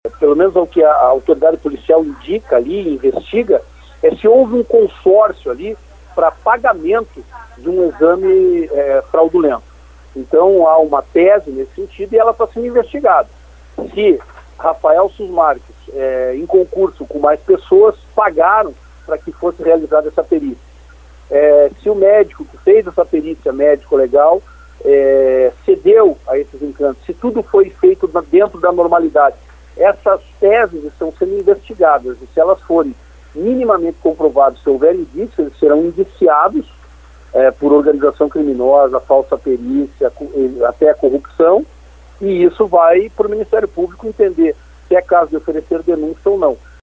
pelo menos ao que a autoridade policial indica ali, investiga, é se houve um consórcio ali para pagamento de um exame fraudulento. Então há uma tese nesse sentido e ela está sendo investigada. Se Rafael Susmarques, em concurso com mais pessoas, pagaram para que fosse realizada essa perícia. Se o médico que fez essa perícia, médico legal, cedeu a esses encantos, se tudo foi feito dentro da normalidade, essas teses estão sendo investigadas e se elas forem minimamente comprovadas, se houver indícios, eles serão indiciados por organização criminosa, falsa perícia, até a corrupção, e isso vai para o Ministério Público entender se é caso de oferecer denúncia ou não.